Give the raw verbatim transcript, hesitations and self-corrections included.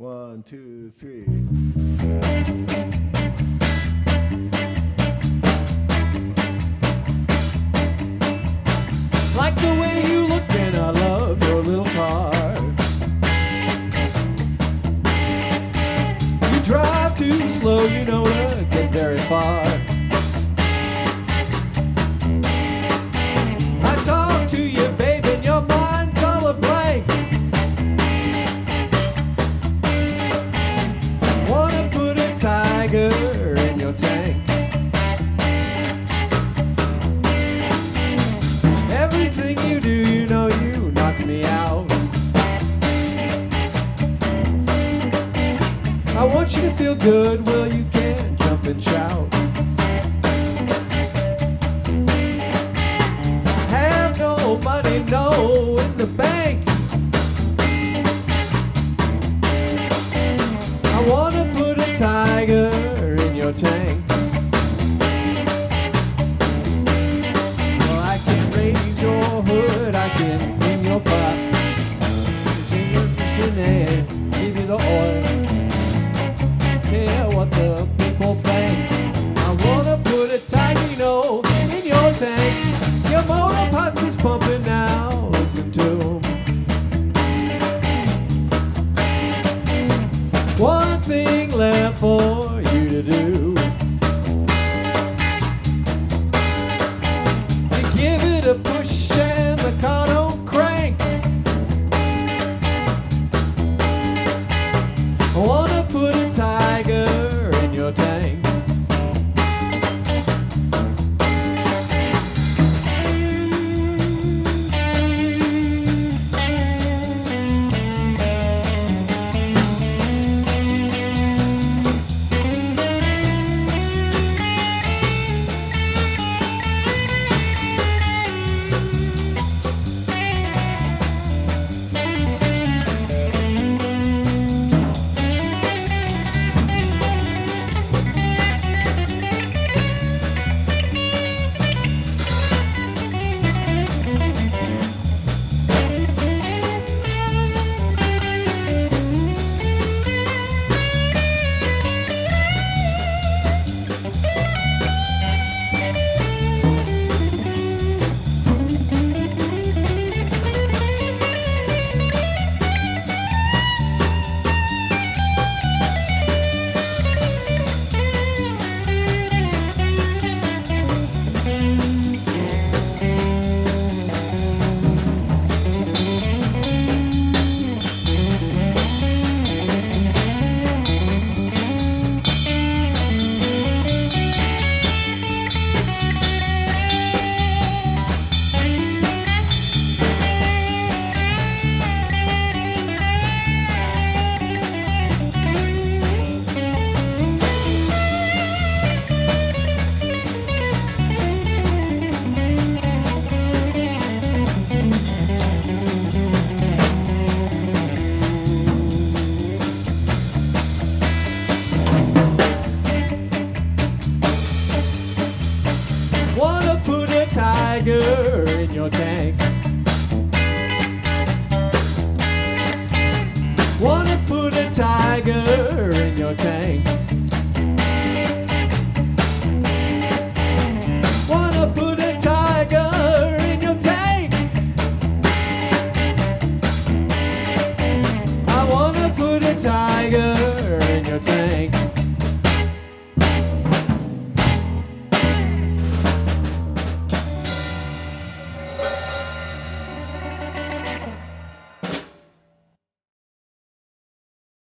One, two, three. Like the way you look and I love your little car. You drive too slow, you know to get very far. I talk to you, babe, and your mind's all a blank. Wanna put a tiger in your tank. Everything you do, you know you knocks me out. I want you to feel good, well you can jump and shout. Have no money, no, in the bank. I wanna put a tiger in your tank. Well, I can raise your hood, I can clean your pot, and give you the oil. Care what the people think. I wanna put a Taino in your tank. Your motor pots is pumping now. Listen to 'em. One thing left for you to do. You give it a push and the car don't crank. I wanna put a tiger in your tank. Wanna put a tiger in your tank. Wanna put a tiger in your tank. Wanna put a tiger in your tank. I wanna put a tiger in your tank.